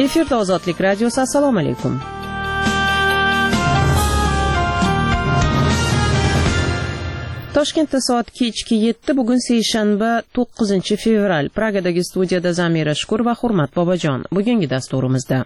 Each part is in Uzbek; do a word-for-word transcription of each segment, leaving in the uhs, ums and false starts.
Efirda Ozodlik radiosi. Assalomu alaykum. Toshkentda soat kechki yetti, bugun seshanba to'qqizinchi fevral. Pragadagi studiyada Zamira Shukur va Hurmat Bobojon. Bugungi dasturimizda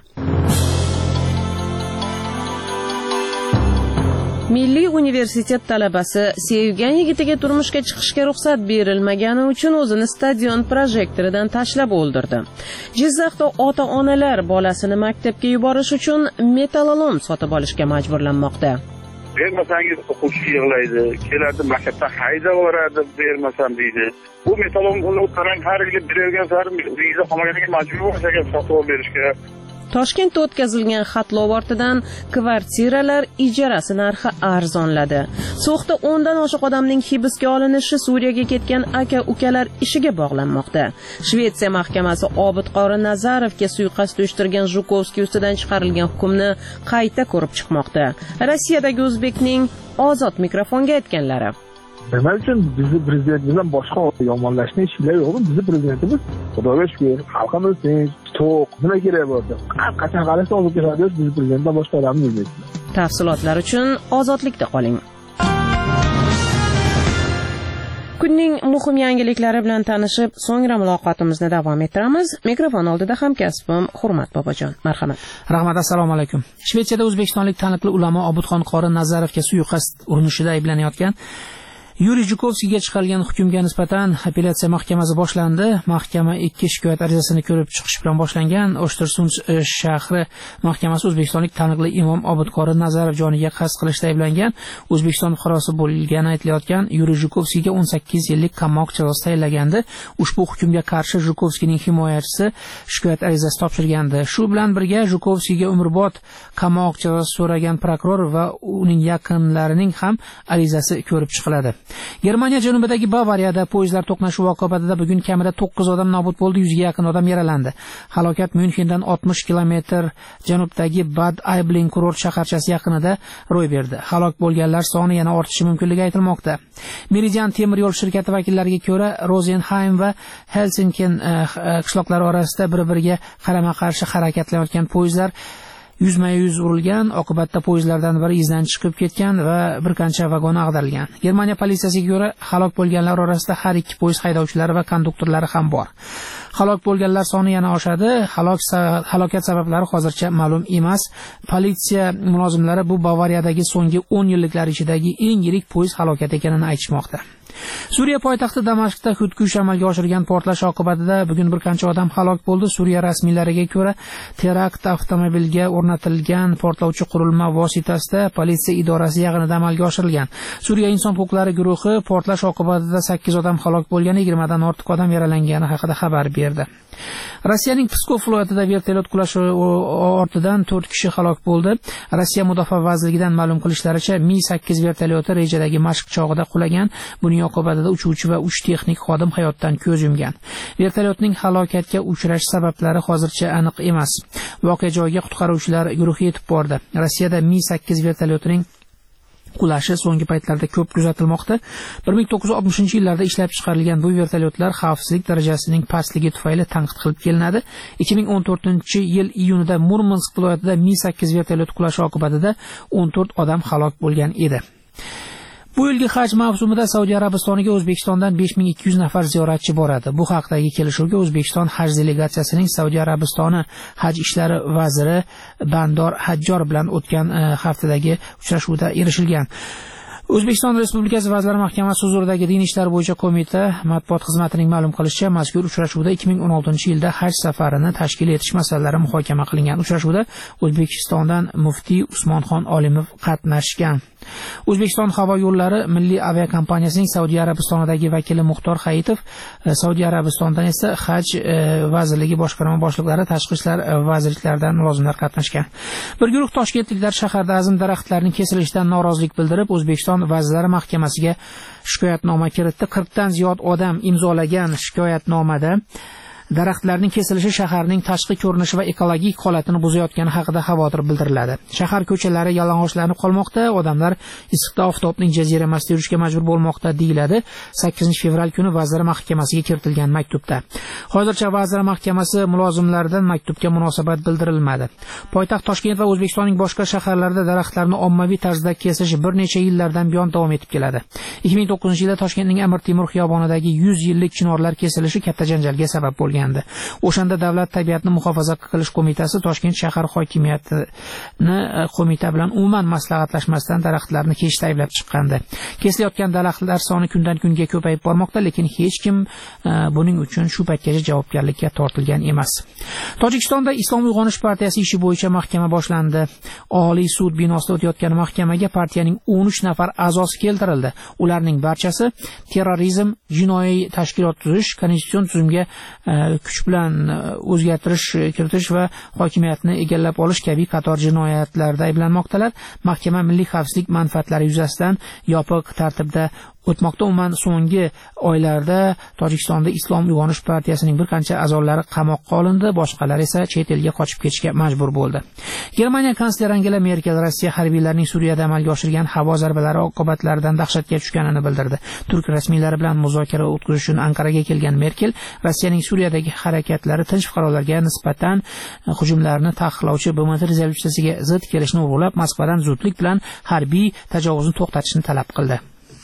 Milliy universitet talabasi sevgan yigitiga turmushga chiqishga ruxsat berilmagani uchun o'zini stadion projektoridan tashlab o'ldirdi. Jizzaxda ota-onalar bolasini maktabga yuborish uchun metalolom sotib olishga majburlanmoqda. Bermasangiz o'quvchi yig'laydi, keladi maktabdan haydab yuboradi, bermasam deydi. Bu metalolomni qarang, har yili bergan sari viza olmaganiga majbur bo'lsa sotib berishga. Toshkentda o'tkazilgan xatlov ortidan kvartiralar ijarasi narxi arzonladi. So'xda o'ndan oshiq odamning hibsga olinishi Suriyaga ketgan aka-ukalar ishiga bog'lanmoqda. Shvetsiya mahkamasi Obidqori Nazarovga suiqasd uyushtirgan Zhukovskiy ustidan chiqarilgan hukmni qayta ko'rib chiqmoqda. Rossiyadagi o'zbekning ozod mikrofonga aytganlari. Nima uchun bizni prezidentimizdan boshqa yomonlashni ishlar yo'qmi? Bizni prezidentimiz Xudoga shukr, xalqimiz tinch, to'q, nima kerak bo'ldi? Qachon qarasa ozodlik radiosi bizni prezidentdan boshqa odamni bilmaydi. Tafsilotlar uchun ozodlikda qoling. Kunning muhim yangiliklari bilan tanishib, so'ngra muloqotimizni davom ettiramiz. Mikrofon oldida hamkasbim Hurmat Bobojon. Marhamat. Rahmat, assalomu alaykum. Shvetsiyada o'zbekistonlik taniqli ulamo Obidxon qori Nazarovga suiqasd urinishida ayblanayotgan Yuriy Zhukovskiyga chiqarilgan hukmga nisbatan apellyatsiya mahkamasi boshlandi. Mahkama ikki shikoyat arizasini ko'rib chiqish bilan boshlangan. O'shtirsund shahri mahkamasi o'zbekistonlik taniqli imom Obidqori Nazarov joniga qasd qilishda ayblangan, O'zbekiston fuqarosi bo'lgani aytilayotgan Yuriy Zhukovskiyga o'n sakkiz yillik qamoq jazosi tayinlagandi. Ushbu hukmga qarshi Zhukovskiyning himoyachisi shikoyat arizasi topshirgandi. Shu bilan birga Zhukovskiyga umrbod qamoq jazosi so'ragan prokuror va uning yaqinlarining ham arizasi ko'rib chiqiladi. Germaniya janubidagi Bavariyada poyezdlar to'qnashuvi oqibatida bugun kamida to'qqiz odam nobud bo'ldi, yuzga yaqin odam yaralandi. Halokat Myunxendan oltmish kilometr janubdagi Bad Aibling kurort shaharchasi yaqinida ro'y berdi. Halok bo'lganlar soni yana ortishi mumkinligi aytilmoqda. Meridian temir yo'l shirkati vakillariga ko'ra, Rosenheim va Helsinki qishloqlari orasida bir-biriga qarama-qarshi harakatlanayotgan poyezdlar yuzma-yuz urilgan, oqibatda poyezdlardan biri izdan chiqib ketgan va bir qancha vagon ag'darilgan. Germaniya politsiyasiga ko'ra, halok bo'lganlar orasida har ikki poyezd haydovchilari va konduktorlari ham bor. Halok bo'lganlar soni yana oshadi. Halok halokat sabablari hozircha ma'lum emas. Politsiya mulozimlari bu Bavariyadagi so'nggi o'n yilliklar ichidagi eng yirik poyezd halokati ekanini aytishmoqda. Suriya poytaxti Damashqda xudkush amalga oshirgan portlash oqibatida bugun bir qancha odam halok bo'ldi. Suriya rasmiylariga ko'ra, terakt avtomobilga o'rnatilgan portlovchi qurilma vositasida politsiya idorasi yaqinida amalga oshirilgan. Suriya inson huquqlari guruhi portlash oqibatida sakkiz odam halok bo'lgan, yigirmadan ortiq odam yaralangani haqida xabar berdi. Rossiyaning Pskov viloyatida vertolyot qulashi ortidan to'rt kishi halok bo'ldi. Rossiya mudofaa vazirligidan ma'lum qilishlaricha, Mi sakkiz vertolyoti rejadagi mashq chog'ida qulagan. Buning oqibatida uchuvchi va uch texnik xodim hayotdan ko'z yumgan. Vertolyotning halokatga uchrash sabablari hozircha aniq emas. Voqea joyiga qutqaruvchilar guruhi yetib bordi. Rossiyada Mi sakkiz vertolyotining qulashi so'nggi paytlarda ko'p kuzatilmoqda. bir ming to'qqiz yuz oltmishinchi yillarda ishlab chiqarilgan bu vertolyotlar xavfsizlik darajasining pastligi tufayli tanqid qilib kelinadi. ikki ming o'n to'rtinchi yil iyunida Murmansk viloyatida Mi sakkiz vertolyot qulashi oqibatida o'n to'rt odam halok bo'lgan edi. Bu yilgi haj mavsumida Saudiya Arabistoniga O'zbekistondan besh ming ikki yuz nafar ziyoratchi boradi. Bu haqdagi kelishuvga O'zbekiston haj delegatsiyasining Saudiya Arabistoni haj ishlari vaziri Bandor Hajjor bilan o'tgan haftadagi uchrashuvda erishilgan. O'zbekiston Respublikasi Vazirlar Mahkamasi huzuridagi Din ishlari bo'yicha qo'mita matbuot xizmatining ma'lum qilishicha, mazkur uchrashuvda ikki ming o'n oltinchi yilda haj safarini tashkil etish masalalari muhokama qilingan. Uchrashuvda O'zbekistondan muftiy Usmonxon Olimov qatnashgan. O'zbekiston havo yo'llari milliy aviakompaniyasining Saudiya Arabistonidagi vakili Muxtor Hayitov, Saudiya Arabistondan esa haj vazirligi boshqarma boshliqlari, tashqi ishlar vazirliklaridan mulozimlar qatnashgan. Bir guruh toshkentliklar shaharda azim daraxtlarning kesilishidan norozilik bildirib, O'zbekiston Vazirlar Mahkamasiga shikoyatnoma kiritdi. qirqdan ziyod odam imzolagan shikoyatnomada Daraxtlarning kesilishi shaharning tashqi ko'rinishi va ekologik holatini buzayotgani haqida xavotir bildiriladi. Shahar ko'chalari yalang'ochlanib qolmoqda, odamlar issiqda oftobning jaziramasida yurishga majbur bo'lmoqda deyiladi sakkizinchi fevral kuni Vazirlar Mahkamasiga kiritilgan maktubda. Hozircha Vazirlar Mahkamasi mulozimlaridan maktubga munosabat bildirilmadi. Poytaxt Toshkent va O'zbekistonning boshqa shaharlarida daraxtlarni ommaviy tarzda kesish bir necha yillardan buyon davom etib keladi. ikki ming to'qqizinchi yilda Toshkentning Amir Temur xiyobonidagi yuz yillik chinorlar kesilishi katta janjalga sabab bo'lgandi. O'shanda Davlat tabiatni muhofaza qilish qo'mitasi Toshkent shahar hokimiyatini qo'mita bilan umuman maslahatlashmasdan daraxtlarni kesishda ayblab chiqqandi. Kesilayotgan daraxtlar soni kundan kunga ko'payib bormoqda, lekin hech kim buning uchun shu paytgacha javobgarlikka tortilgan emas. Tojikistonda Islom uyg'onish partiyasi ishi bo'yicha mahkama boshlandi. Oliy sud binosida o'tayotgan mahkamaga partiyaning o'n uch nafar a'zosi keltirildi. Ularning barchasi terrorizm, jinoiy tashkilot tuzish, konstitutsion tuzumga kuch bilan o'zgartirish kiritish va hokimiyatni egallab olish kabi qator jinoyatlarda ayblanmoqdalar. Mahkama milliy xavfsizlik manfaatlari yuzasidan yopiq tartibda o'tmoqda. Umuman so'nggi oylarda Tojikistonda Islom uyg'onish partiyasining bir qancha a'zolari qamoqqa olindi, boshqalari esa chet elga qochib ketishga majbur bo'ldi. Germaniya kansleri Angela Merkel Rossiya harbiylarining Suriyada amalga oshirgan havo zarbalari oqibatlaridan dahshatga tushganini bildirdi. Turk rasmiylari bilan muzokara o'tkazish uchun Anqaraga kelgan Merkel Rossiyaning Suriyadagi harakatlari tinch fuqarolarga nisbatan hujumlarni taqiqlovchi B M T rezolyutsiyasiga zid kelishni urg'ulab, Moskvadan zudlik bilan harbiy tajovuzni to'xtatishni talab qildi.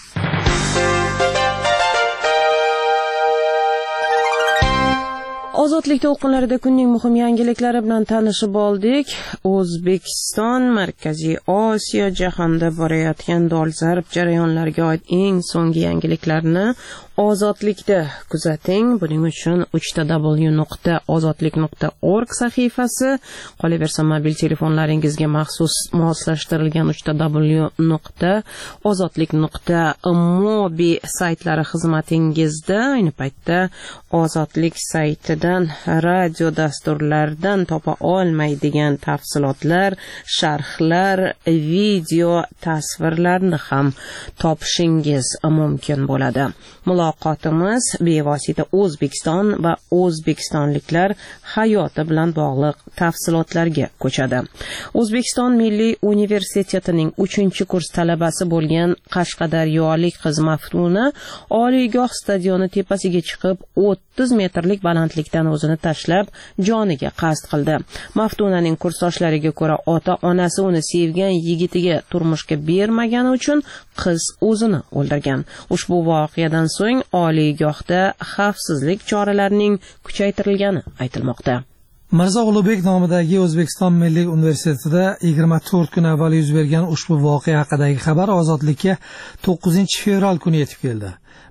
Ozodlik to'lqinlarida kunning muhim yangiliklari bilan tanishib oldik. O'zbekiston, Markaziy Osiyo, jahonda borayotgan dolzarb jarayonlarga oid eng so'nggi yangiliklarni Ozodlikda kuzating. Buning uchun uch w nuqta ozodlik nuqta org sahifasi, qolaversa mobil telefonlaringizga maxsus moslashtirilgan uch w nuqta ozodlik nuqta mobi saytlari xizmatingizda. Ayni paytda Ozodlik saytidan radio dasturlardan topa olmaydigan tafsilotlar, sharhlar, video tasvirlarni ham topishingiz mumkin bo'ladi. Muloqotimiz bevosita O'zbekiston va o'zbekistonliklar hayoti bilan bog'liq tafsilotlarga ko'chadi. O'zbekiston Milliy universitetining uchinchi kurs talabasi bo'lgan qashqadaryolik qiz Maftuna oliygoh stadioni tepasiga chiqib o'ttiz metrlik balandlikdan o'zini tashlab joniga qasd qildi. Maftunaning kursdoshlariga ko'ra, ota-onasi uni sevgan yigitiga turmushga bermagani uchun qiz o'zini o'ldirgan. Ushbu voqeadan so'ng oliygohda xavfsizlik choralarining kuchaytirilgani aytilmoqda. Mirzo Ulug'bek nomidagi O'zbekiston Milliy universitetida yigirma to'rt kun avval yuz bergan ushbu voqea haqidagi xabar Ozodlikka to'qqizinchi fevral kuni yetib keldi.